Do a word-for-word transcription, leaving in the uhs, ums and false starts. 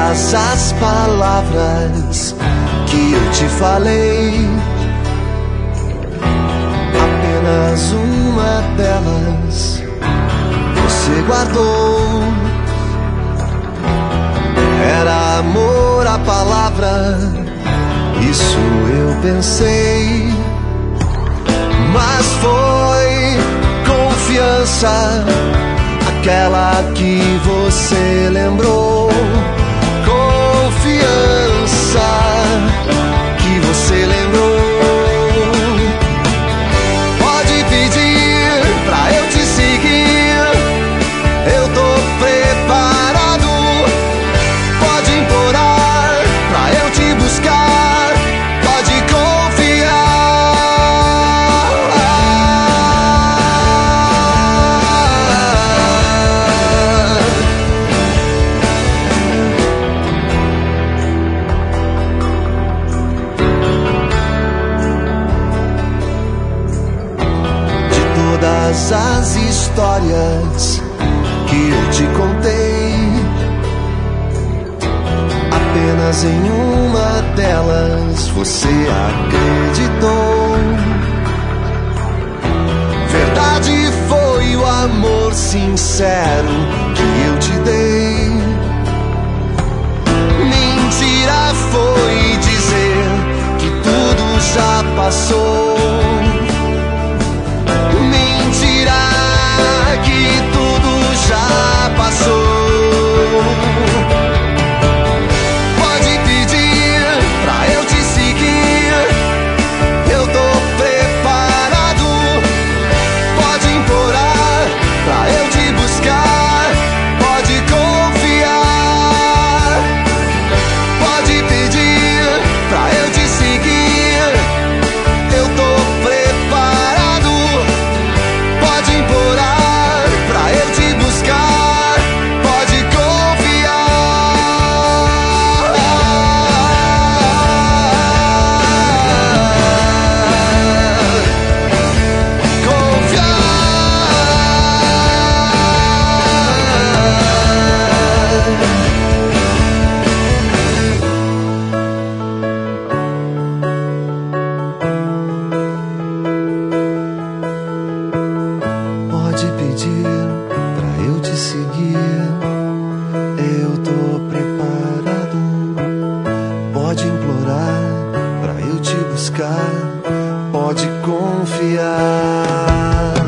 todas as palavras que eu te falei, apenas uma delas você guardou. Era amor a palavra, isso eu pensei, mas foi confiança, aquela que você lembrou. Confiança que você lembrou. Pode pedir pra eu te seguir, eu tô preparado. Pode implorar pra eu te buscar, pode confiar. Todas as histórias que eu te contei, apenas em uma delas você acreditou. Verdade foi o amor sincero que eu te dei. Mentira foi dizer que tudo já passou. Que tudo já passou. Pode pedir pra eu te seguir, eu tô preparado. Pode implorar pra eu te buscar, pode confiar. Pode pedir pra eu te seguir, eu tô preparado. Pode implorar pra eu te buscar, pode confiar. Confiar. Pode pedir pra eu te seguir, eu tô preparado. Pode implorar pra eu te buscar, pode confiar.